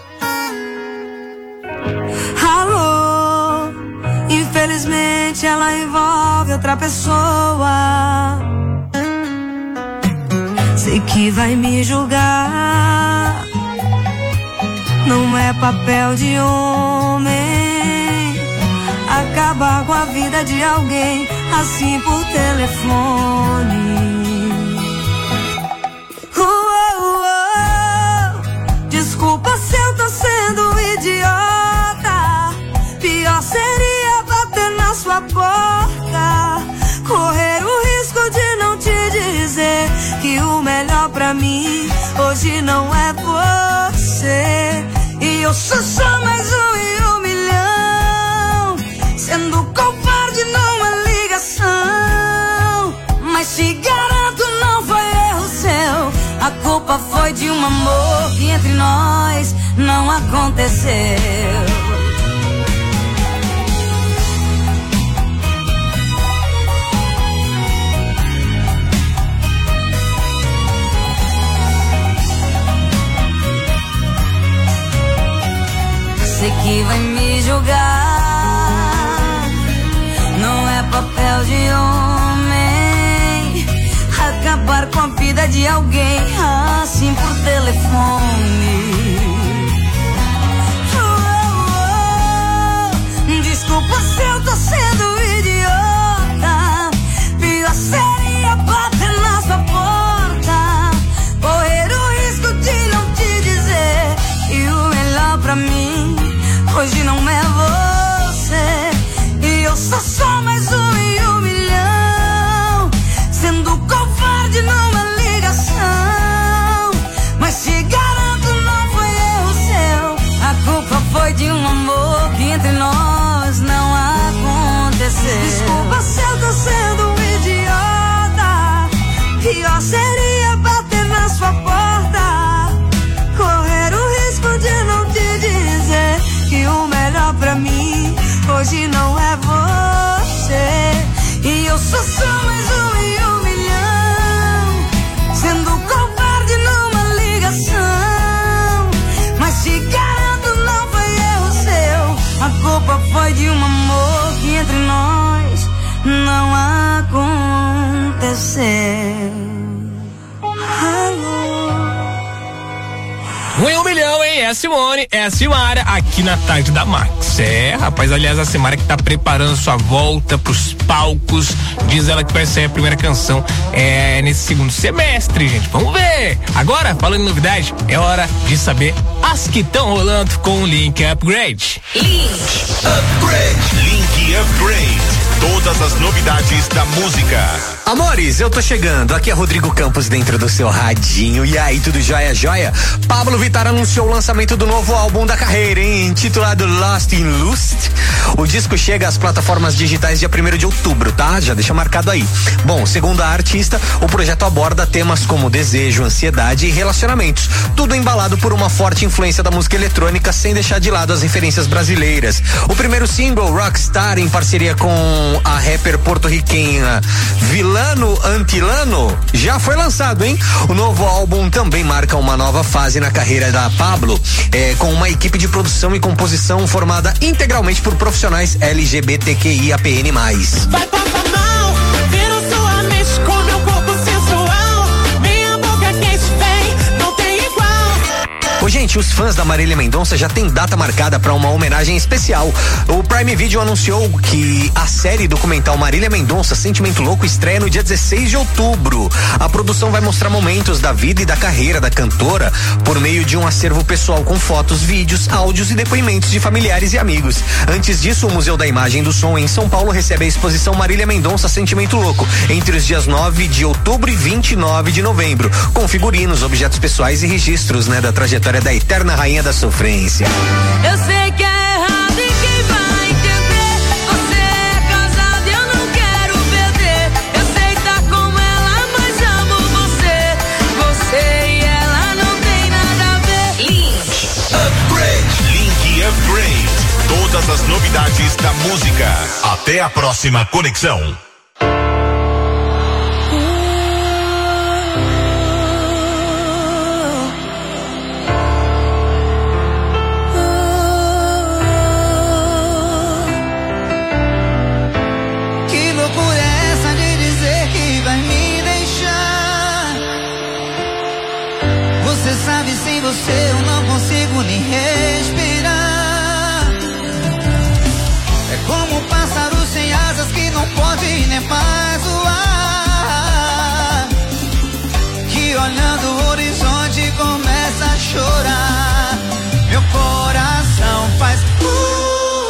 Alô, infelizmente ela envolve outra pessoa. Sei que vai me julgar, não é papel de homem acabar com a vida de alguém assim por telefone. Uh, uh, uh, desculpa se eu tô sendo idiota. Pior seria bater na sua porta, correr o risco de não te dizer que o melhor pra mim hoje não é você. E eu sou só mais um em um milhão, sendo covarde numa ligação. Mas te garanto, não foi erro seu. A culpa foi de um amor que entre nós não aconteceu. Sei que vai me julgar, não é papel de homem acabar com a vida de alguém assim por telefone. Oh, oh, oh. Desculpa se eu tô sendo idiota. Pior seria bater na sua porta, correr o risco de não te dizer. E o melhor pra mim hoje não é você. E eu sou só mais um em um milhão, sendo covarde numa ligação. Mas te garanto, não foi erro seu. A culpa foi de um amor que entre nós não aconteceu. Desculpa se eu tô sendo um idiota. Pior seria bater na sua porta, correr o risco de não te dizer que o melhor pra mim hoje não é você. E eu sou só mais um em um milhão, sendo covarde numa ligação. Mas te garanto, não foi erro seu. A você. Um em um milhão, hein? É a Simone, é a Simara, aqui na Tarde da Max. É, rapaz, aliás, a Simara que tá preparando sua volta pros palcos. Diz ela que vai sair a primeira canção é, nesse segundo semestre, gente. Vamos ver! Agora, falando em novidade, é hora de saber as que estão rolando com o Link Upgrade. Link Upgrade. Link Upgrade. Todas as novidades da música. Amores, eu tô chegando. Aqui é Rodrigo Campos dentro do seu radinho. E aí, tudo jóia, jóia? Pablo Vittar anunciou o lançamento do novo álbum da carreira, hein? Intitulado Lost in Lust. O disco chega às plataformas digitais dia primeiro de outubro, tá? Já deixa marcado aí. Bom, segundo a artista, o projeto aborda temas como desejo, ansiedade e relacionamentos. Tudo embalado por uma forte influência da música eletrônica, sem deixar de lado as referências brasileiras. O primeiro single, Rockstar, em parceria com a rapper porto-riquenha Vilano Antilano, já foi lançado, hein? O novo álbum também marca uma nova fase na carreira da Pablo, é, com uma equipe de produção e composição formada integralmente por profissionais L G B T Q I A P N mais. Vai passar mal, vira sua mente com meu corpo sensual. Minha boca quente vem, não tem igual. Ô, gente, os fãs da Marília Mendonça já tem data marcada para uma homenagem especial. O Prime Video anunciou que a série documental Marília Mendonça, Sentimento Louco, estreia no dia dezesseis de outubro. A produção vai mostrar momentos da vida e da carreira da cantora por meio de um acervo pessoal com fotos, vídeos, áudios e depoimentos de familiares e amigos. Antes disso, o Museu da Imagem e do Som em São Paulo recebe a exposição Marília Mendonça, Sentimento Louco, entre os dias nove de outubro e vinte e nove de novembro, com figurinos, objetos pessoais e registros, né, da trajetória da eterna rainha da sofrência. Eu sei que é errado e quem vai entender? Você é casado e eu não quero perder. Eu sei tá com ela, mas amo você. Você e ela não tem nada a ver. Link Upgrade. Link Upgrade. Todas as novidades da música. Até a próxima conexão. Sabe, sem você eu não consigo nem respirar. É como um pássaro sem asas que não pode nem mais voar, que olhando o horizonte começa a chorar. Meu coração faz uh,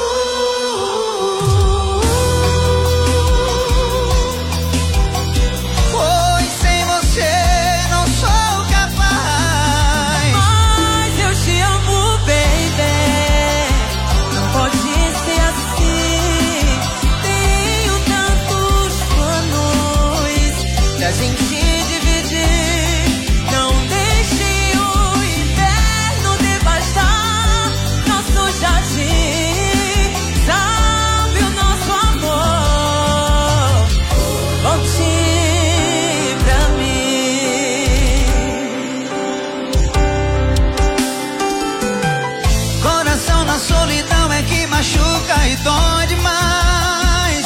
machuca e dói demais.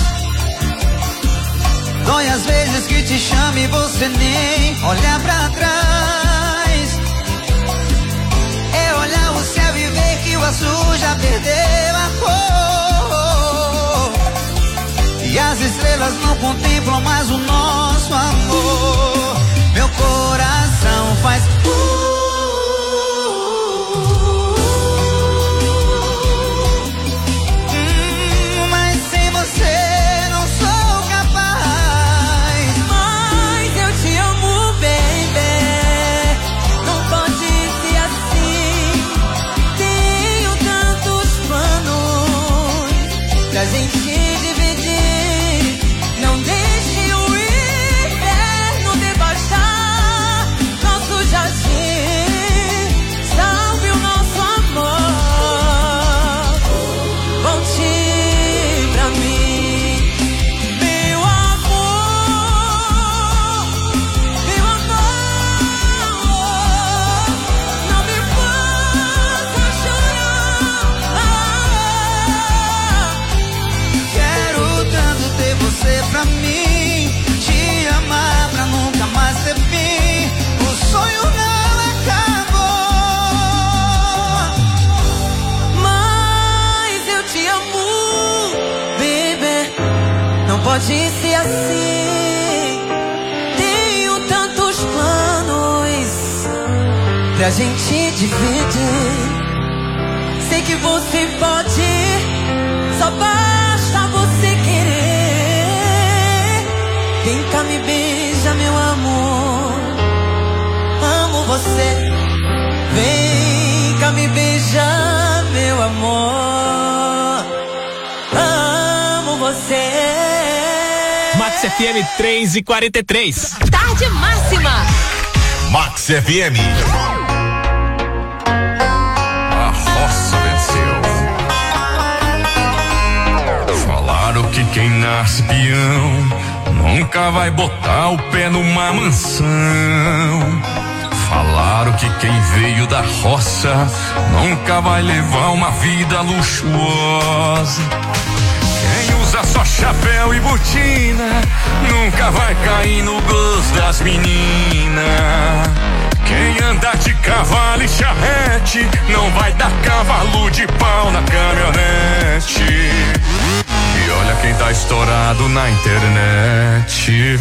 Dói às vezes que te chama e você nem olha pra trás. É olhar o céu e ver que o azul já perdeu a cor, e as estrelas não contemplam mais o nosso amor. Meu coração faz uh, a gente dividir, não deixe o inferno devastar nosso jardim, salve o nosso amor, volte pra mim, meu amor, meu amor, não me faça chorar. disse assim: tenho tantos planos pra gente dividir. Sei que você pode, só basta você querer. Vem cá, me beija, meu amor, amo você. Vem cá, me beija, meu amor, amo você. Max F M três e quarenta e três. Tarde máxima. Max F M. A roça venceu. Falaram que quem nasce peão nunca vai botar o pé numa mansão. Falaram que quem veio da roça nunca vai levar uma vida luxuosa. Quem usa só chapéu e botina nunca vai cair no gosto das meninas. Quem anda de cavalo e charrete não vai dar cavalo de pau na caminhonete. E olha quem tá estourado na internet.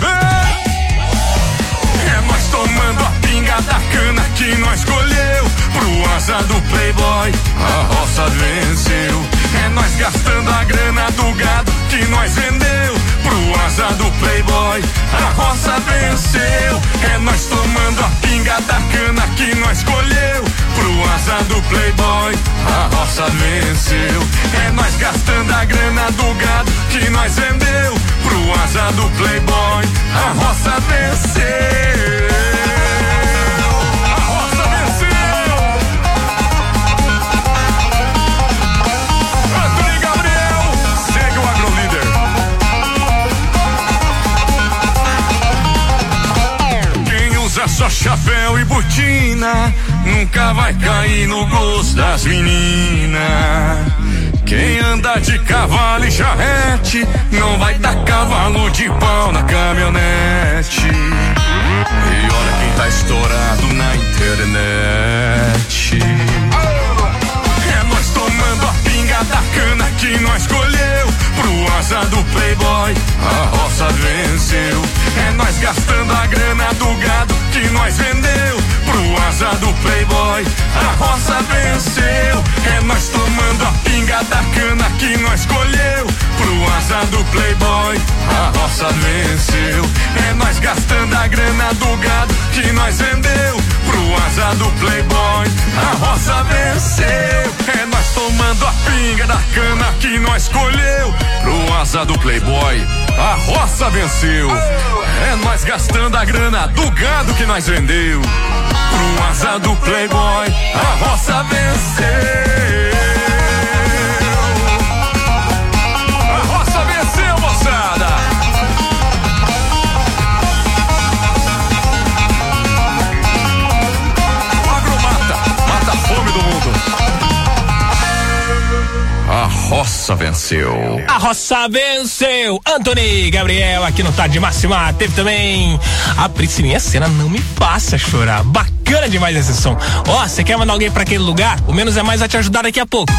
É nós tomando a pinga da cana que nós colheu. Pro asa do playboy a roça venceu. É nós gastando a grana do gado que nós vendeu. Pro asa do playboy a roça venceu. É nós tomando a pinga da cana que nós colheu. Pro asa do playboy a roça venceu. É nós gastando a grana do gado que nós vendeu. Pro asa do playboy a roça venceu. Só chapéu e botina nunca vai cair no gosto das meninas. Quem anda de cavalo e charrete não vai dar cavalo de pau na caminhonete. E olha quem tá estourado na internet. É nós tomando a pinga da cana que nós colheu. Pro asa do playboy a roça venceu. É nós gastando a grana do gado que nós vendeu. Pro asa do playboy a roça venceu. É nós tomando a pinga da cana que nós colheu. Pro asa do playboy a roça venceu. É nós gastando a grana do gado que nós vendeu. Pro asa do playboy a roça venceu. É nós tomando a pinga da cana que nós colheu. Pro asa do playboy a roça venceu. É nós gastando a grana do gado que nós vendeu. Pro asa do playboy a roça venceu. A roça venceu, moçada. O agro mata, mata a fome do mundo. A roça venceu. A roça venceu. Anthony Gabriel aqui no Tarde Máxima. Teve também a Priscilinha Cena, Não Me Faça Chorar. Bacana demais esse som. Ó, você quer mandar alguém pra aquele lugar? O Menos é Mais vai te ajudar daqui a pouco.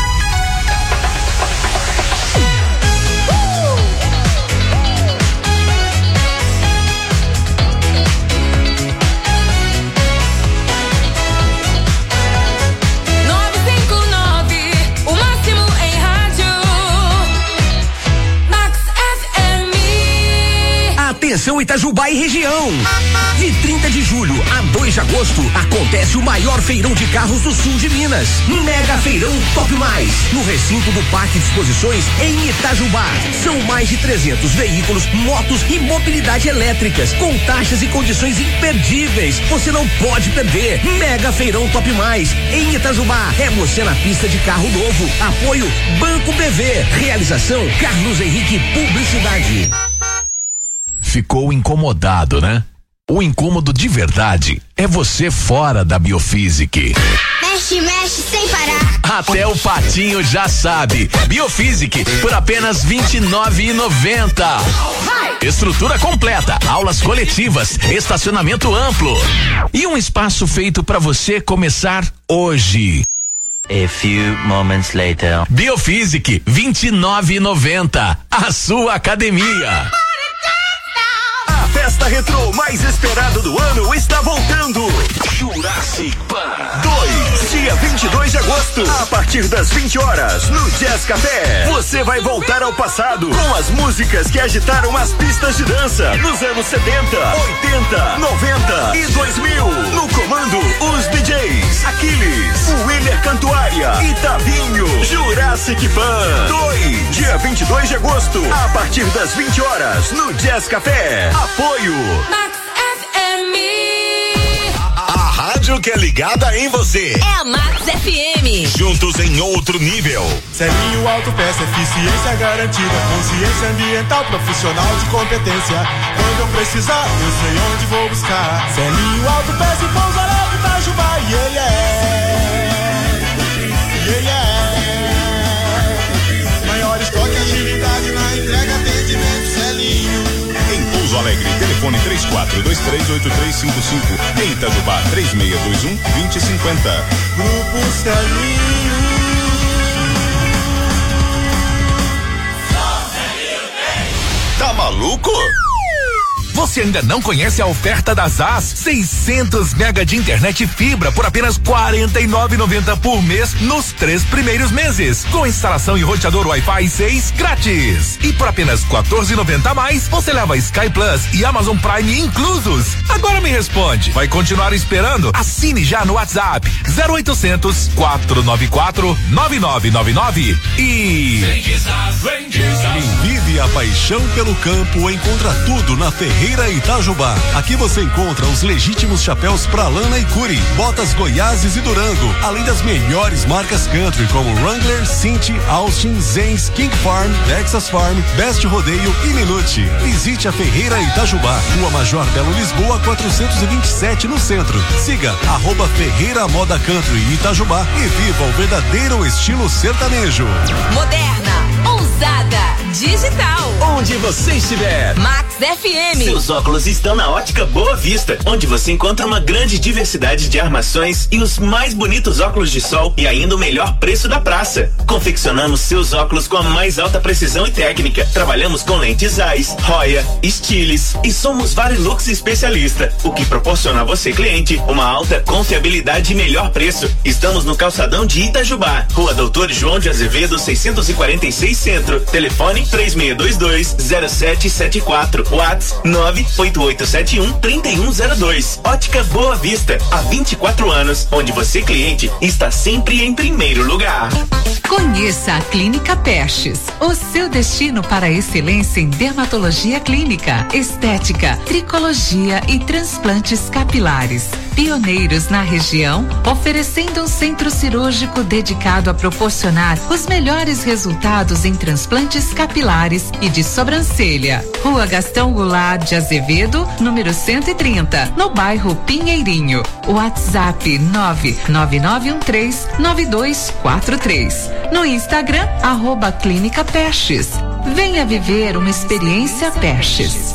Atenção Itajubá e região. De trinta de julho a dois de agosto acontece o maior feirão de carros do sul de Minas. Mega Feirão Top Mais, no recinto do Parque de Exposições em Itajubá. São mais de trezentos veículos, motos e mobilidade elétricas com taxas e condições imperdíveis. Você não pode perder. Mega Feirão Top Mais em Itajubá. É você na pista de carro novo. Apoio Banco B V. Realização Carlos Henrique Publicidade. Ficou incomodado, né? O incômodo de verdade é você fora da Biofísic. Mexe, mexe sem parar. Até o patinho já sabe. Biofísic por apenas vinte e nove reais e noventa centavos. Estrutura completa, aulas coletivas, estacionamento amplo e um espaço feito para você começar hoje. A few moments later. Biofísic vinte e nove e noventa. A sua academia. A festa retrô mais esperada do ano está voltando. Jurassic Park dois, dia vinte e dois de agosto, a partir das vinte horas, no Jazz Café. Você vai voltar ao passado com as músicas que agitaram as pistas de dança nos anos setenta, oitenta, noventa e dois mil. No comando, os D Js Aquiles, William Cantuária e Tavinho. Jurassic Park dois, dia vinte e dois de agosto, a partir das vinte horas, no Jazz Café. Apoio Max F M. A rádio que é ligada em você. É a Max F M. Juntos em outro nível. Selinho Autopeça, eficiência garantida, consciência ambiental, profissional de competência. Quando eu precisar, eu sei onde vou buscar. Selinho Autopeça e Pouso Alegre, Itajubá, yeah, yeah. Yeah, yeah. Maior estoque, agilidade na entrega, atendimento, Selinho. Em Pouso Alegre, telefone três quatro dois três oito três cinco cinco. Em Itajubá, três seis dois um, dois zero cinco zero. Grupo Selinho. Tá maluco? Você ainda não conhece a oferta da Z A S? seiscentos mega de internet fibra por apenas quarenta e nove reais e noventa centavos por mês nos três primeiros meses, com instalação e roteador Wi-Fi seis grátis. E por apenas quatorze reais e noventa centavos a mais, você leva Sky Plus e Amazon Prime inclusos. Agora me responde, vai continuar esperando? Assine já no WhatsApp zero oitocentos, quatrocentos e noventa e quatro, nove nove nove nove e Quem vive a paixão pelo campo encontra tudo na Ferreira Itajubá. Aqui você encontra os legítimos chapéus pra lana e curi, botas Goiáses e Durango, além das melhores marcas country como Wrangler, Cinti, Austin, Zenz, King Farm, Texas Farm, Best Rodeio e Minute. Visite a Ferreira Itajubá, Rua Major Belo Lisboa, quatrocentos e vinte e sete no centro. Siga arroba Ferreira Moda Country Itajubá e viva o verdadeiro estilo sertanejo. Moderna, ousada, digital. Onde você estiver. Max F M. Seus óculos estão na Ótica Boa Vista, onde você encontra uma grande diversidade de armações e os mais bonitos óculos de sol e ainda o melhor preço da praça. Confeccionamos seus óculos com a mais alta precisão e técnica. Trabalhamos com lentes Zeiss, Roya, Stiles e somos Varilux especialista, o que proporciona a você, cliente, uma alta confiabilidade e melhor preço. Estamos no calçadão de Itajubá, Rua Doutor João de Azevedo, seiscentos e quarenta e seis Centro. Telefone três seis dois dois, zero sete sete quatro. WhatsApp nove oito oito sete um, três um zero dois. Ótica Boa Vista, há vinte e quatro anos, onde você, cliente, está sempre em primeiro lugar. Conheça a Clínica Pestes, o seu destino para a excelência em dermatologia clínica, estética, tricologia e transplantes capilares. Pioneiros na região, oferecendo um centro cirúrgico dedicado a proporcionar os melhores resultados em transplantes capilares e de sobrancelha. Rua Gastão Goulart de Azevedo, número cento e trinta, no bairro Pinheirinho. WhatsApp nove nove nove um três, nove dois quatro três. No Instagram, arroba Clínica Pestes. Venha viver uma experiência Pestes.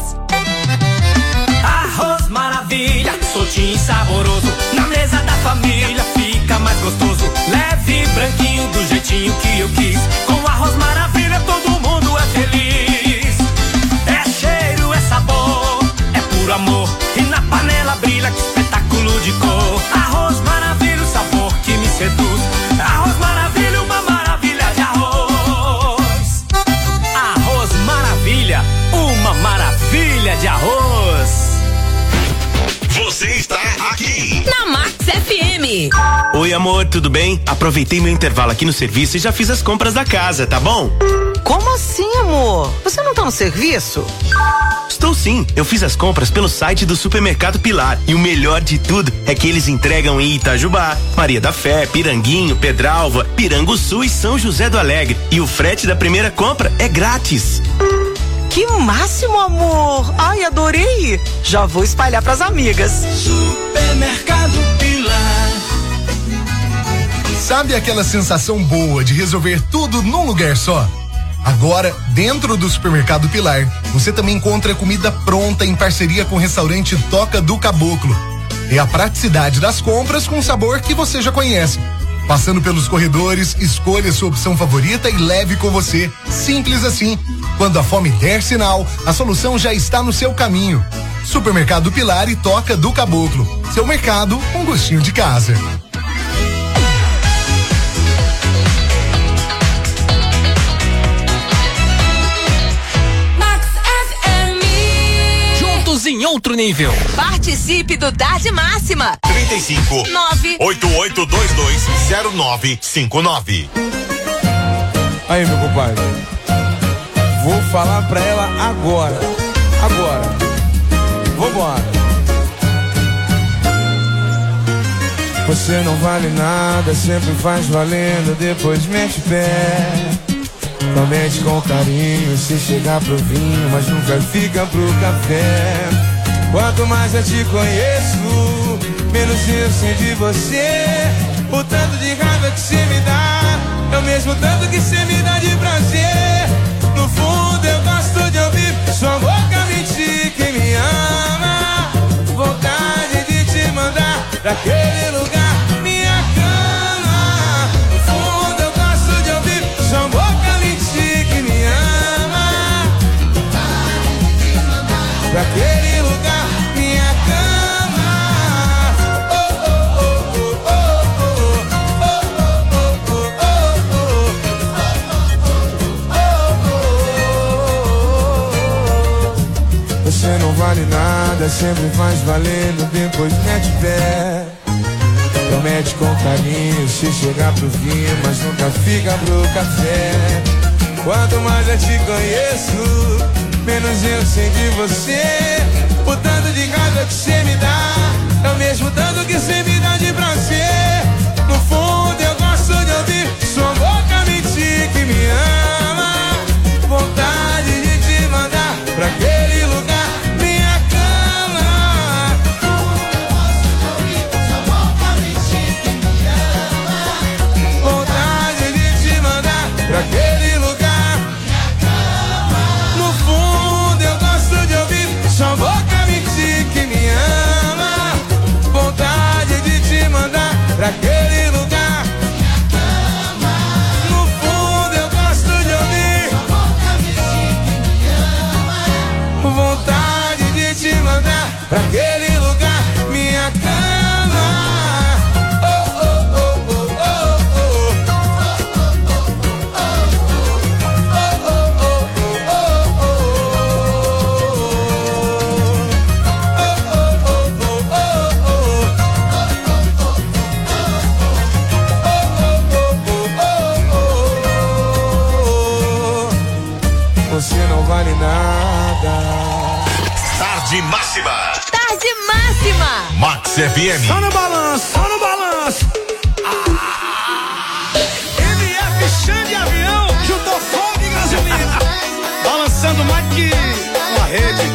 Arroz maravilha, soltinho e saboroso, na mesa da família fica mais gostoso. Leve, branquinho, do jeitinho que eu quis. Com arroz maravilha todo mundo é feliz. É cheiro, é sabor, é puro amor. E na panela brilha, que espetáculo de cor. Arroz maravilha, o sabor que me seduz. Arroz maravilha, uma maravilha de arroz. Arroz maravilha, uma maravilha de arroz. Você está aqui na Max F M. Oi, amor, tudo bem? Aproveitei meu intervalo aqui no serviço e já fiz as compras da casa, tá bom? Como assim, amor? Você não tá no serviço? Estou sim, eu fiz as compras pelo site do Supermercado Pilar e o melhor de tudo é que eles entregam em Itajubá, Maria da Fé, Piranguinho, Pedralva, Piranguçu e São José do Alegre, e o frete da primeira compra é grátis. Que máximo, amor! Ai, adorei! Já vou espalhar pras amigas. Supermercado Pilar. Sabe aquela sensação boa de resolver tudo num lugar só? Agora, dentro do Supermercado Pilar, você também encontra comida pronta em parceria com o restaurante Toca do Caboclo. É a praticidade das compras com sabor que você já conhece. Passando pelos corredores, escolha sua opção favorita e leve com você. Simples assim. Quando a fome der sinal, a solução já está no seu caminho. Supermercado Pilar e Toca do Caboclo. Seu mercado com gostinho de casa. Em outro nível. Participe do Tarde Máxima. trinta e cinco, nove oito oito dois dois, zero nove cinco nove. Aí, meu compadre. Vou falar pra ela agora. Agora. Vambora. Você não vale nada, sempre faz valendo, depois mete pé. Somente com carinho, se chegar pro vinho, mas nunca fica pro café. Quanto mais eu te conheço, menos eu sei de você. O tanto de raiva que você me dá é o mesmo tanto que você me dá de prazer. No fundo eu gosto de ouvir sua boca mentir que me ama. Vontade de te mandar pra aquele lugar, minha cama. No fundo eu gosto de ouvir sua boca que me ama, pra aquele lugar, minha cama. Oh, oh, oh, oh, oh, oh, oh. Você não vale nada, sempre faz valendo, depois mete pé. Promete com carinho, se chegar pro vinho, mas nunca fica pro café. Quanto mais eu te conheço, menos eu sei de você. O tanto de raiva que você me dá é o mesmo tanto que você me dá de prazer. No fundo eu gosto de ouvir sua boca mentir que me ama. Vontade de te mandar pra aquele lugar, minha cama. Eu gosto de ouvir sua boca mentir que me ama. Vontade de te mandar pra aquele lugar. Sua boca mentir que me ama. Vontade de te mandar pra aquele lugar. No fundo eu gosto de ouvir. Sua boca mentir que me ama. Vontade de te mandar pra aquele lugar, minha cama. Oh, oh, oh, oh, oh, oh. Você não vale nada. Tarde Máxima. Tarde Máxima. Max F M. Só no balanço, só no balanço. Ah. M F Xande Avião, juntou fogo e gasolina. Balançando mais que uma rede.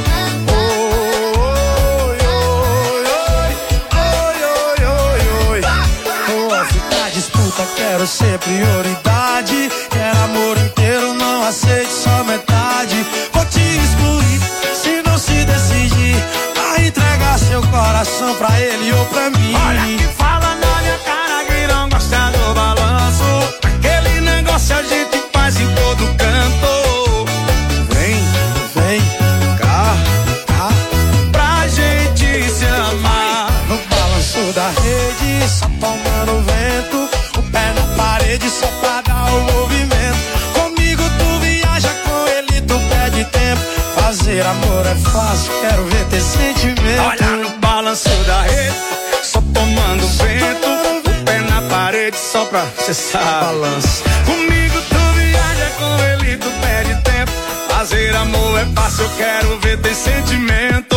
Oi, oi, oi, oi, oi, oi, oi. Vou ficar disputa, quero ser prioridade. Quero amor inteiro, não aceite só metade. Vou te excluir, se não se decidir. Vai entregar seu coração pra ele ou pra mim. Olha que fala na minha cara que não gosta do balanço. Aquele negócio a gente faz em todo canto. Vem, vem, cá, cá, pra gente se amar. no balanço da rede, só tomando vento. O pé na parede só pra dar o movimento. Comigo tu viaja, com ele tu perde tempo. Fazer amor é fácil, quero ver ter sentimento. Olha no balanço da rede, só tomando vento. O pé na parede só pra cessar. Balanço. Comigo tu viaja, com ele tu perde tempo. Fazer amor é fácil, eu quero ver ter sentimento.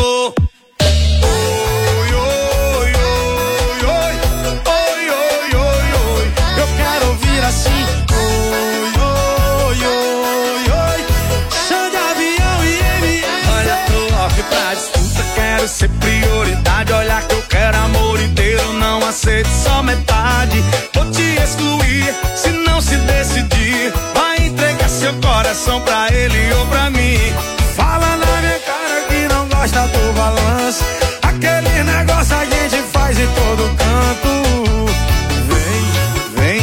Oi, oi, oi, oi, oi, oi, oi, oi. Eu quero ouvir assim. Oi, oi, oi, oi. Xande Avião e M F. Olha, tô off pra disputa, quero ser prioridade. Olha que eu quero amor inteiro, não aceito só metade. Vou te excluir, se não se decidir. Vai entregar seu coração pra ele ou pra mim. Fala na minha cara que não gosta do balanço. Aquele negócio a gente faz em todo canto. Vem, vem,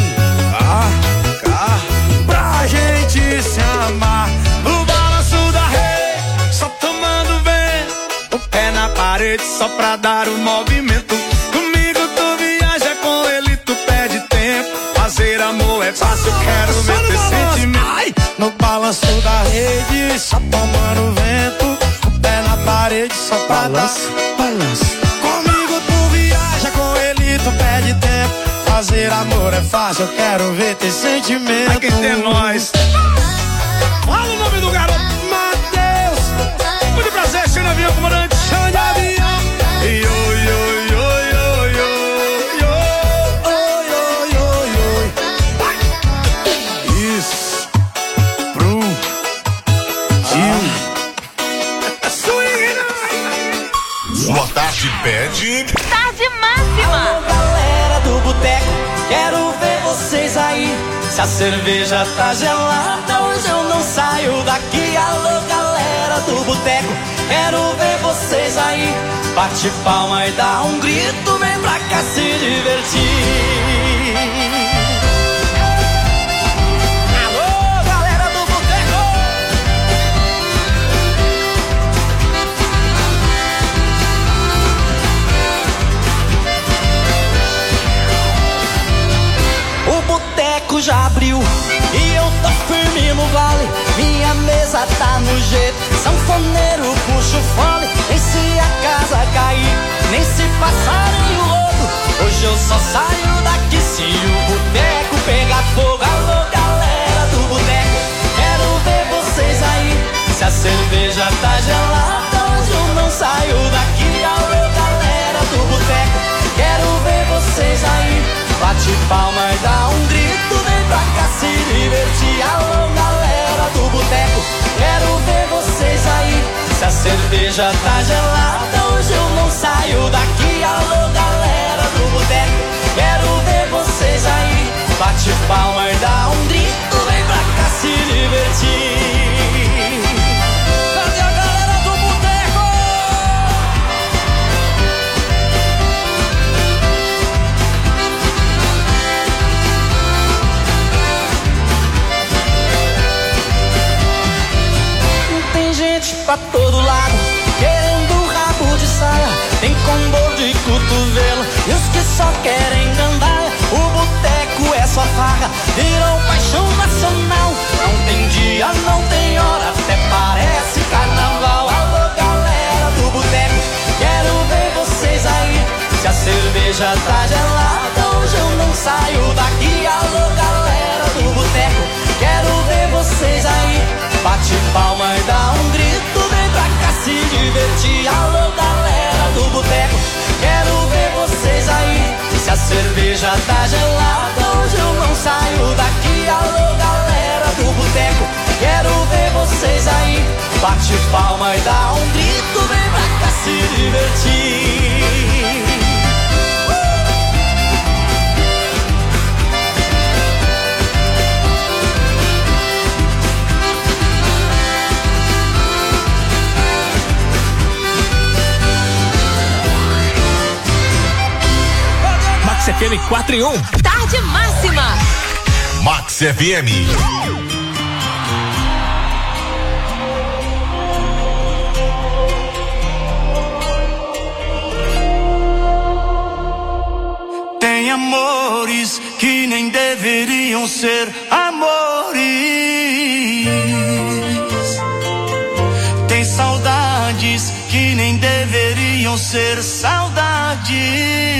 parede só pra dar o movimento. Comigo tu viaja, com ele tu perde tempo. Fazer amor é fácil, quero ver teu sentimento. Ai, no balanço da rede, só tomando vento. O pé na parede só pra balança, dar balança. Comigo tu viaja, com ele tu perde tempo. Fazer amor é fácil, eu quero ver teu sentimento. Ai, quem tem nós. Fala o nome do garoto. Matheus. Muito prazer, chega no avião, comandante. Chama de avião. Yo, yo, yo, yo, yo, yo. Oi, oi, oi, oi. Isso. Brum. Gil. Swing. Sua tarde pede. Tarde máxima. Alô, galera do boteco, quero ver vocês aí. Se a cerveja tá gelada, hoje eu não saio daqui. Alô, galera do boteco, quero ver vocês aí. Bate palma e dá um grito, vem pra cá se divertir. Alô, galera do boteco. O boteco já abriu e eu tô firme no vale. Minha mesa tá no jeito, sanfoneiro puxa o fole. Nem se a casa cair, nem se passarem o lodo, hoje eu só saio daqui se o boteco pegar fogo. Alô, galera do boteco, quero ver vocês aí. Se a cerveja tá gelada, hoje eu não saio daqui. Alô, galera do boteco, quero ver vocês aí. Bate palma e dá um grito, vem pra cá se divertir. Alô, galera do boteco, quero ver vocês aí. Se a cerveja tá gelada, hoje eu não saio daqui. Alô, galera do boteco, quero ver vocês aí. Bate palma e dá um grito, vem pra cá se divertir. Cadê a galera do boteco? Tem gente pra todo lado, querendo um rabo de saia. Tem com dor de cotovelo e os que só querem gandaia. O boteco é só farra, virou paixão nacional. Não tem dia, não tem hora, até parece carnaval. Alô, galera do boteco, quero ver vocês aí. Se a cerveja tá gelada, hoje eu não saio daqui. Alô, galera do boteco, quero ver vocês aí. Bate palma e dá um grito, vem pra cá se divertir. Alô, galera do boteco, quero ver vocês aí. Se a cerveja tá gelada, hoje eu não saio daqui. Alô, galera do boteco, quero ver vocês aí. Bate palma e dá um grito, vem pra cá se divertir. Max F M quatro e um. Tarde máxima. Max F M. Tem amores que nem deveriam ser amores. Tem saudades que nem deveriam ser saudades.